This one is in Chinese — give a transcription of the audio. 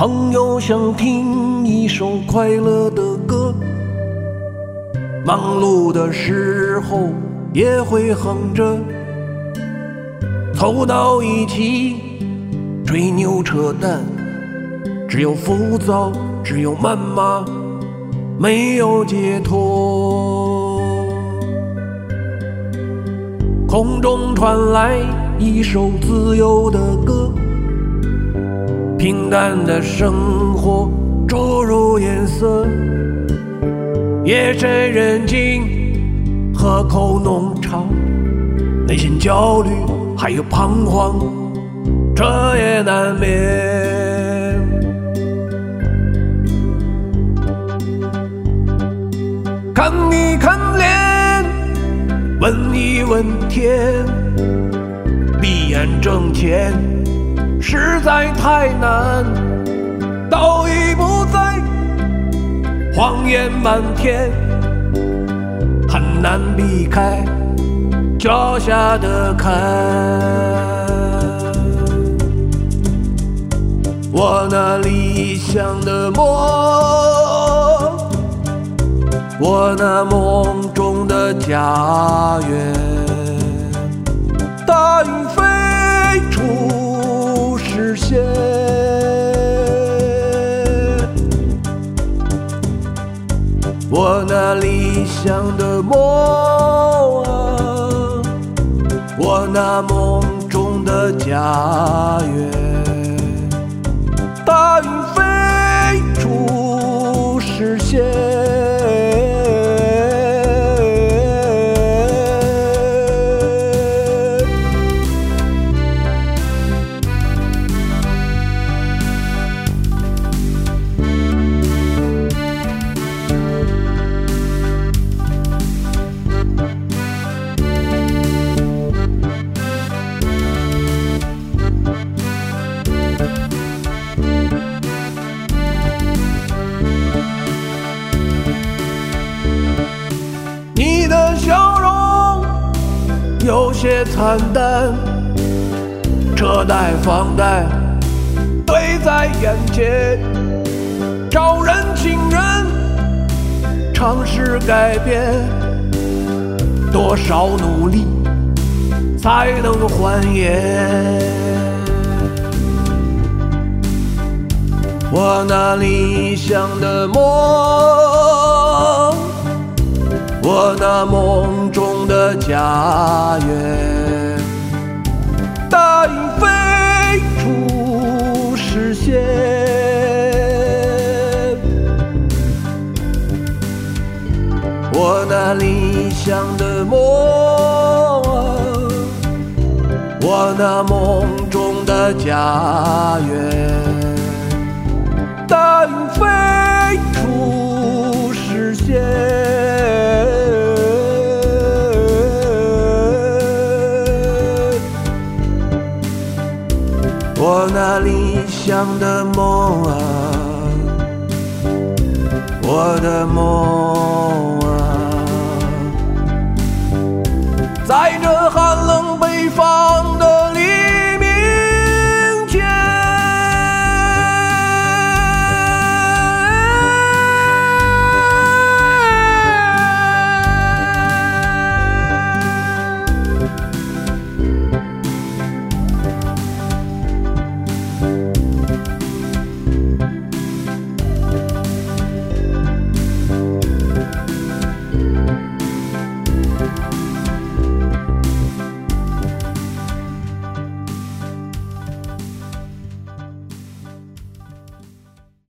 朋友想听一首快乐的歌，忙碌的时候也会哼着，凑到一起吹牛扯淡，只有浮躁，只有谩骂，没有解脱。空中传来一首自由的歌，平淡的生活注入颜色，夜深人静，河口农场，内心焦虑还有彷徨，这也难免。看一看脸，问一问天，闭眼挣钱实在太难，道义不在，谎言满天，很难避开脚下的坎。我那理想的梦，我那梦中的家园，大雨飞处实现。我那理想的梦啊，我那梦中的家园，大雨飞处实现。你的笑容有些惨淡，车贷房贷堆在眼前，找人请人尝试改变，多少努力才能还原？我那理想的梦，我那梦中的家园，大雨飞处实现。我那理想的梦，我那梦中的家园，大雨飞处实现。我那理想的梦啊，我的梦啊，在这寒冷北方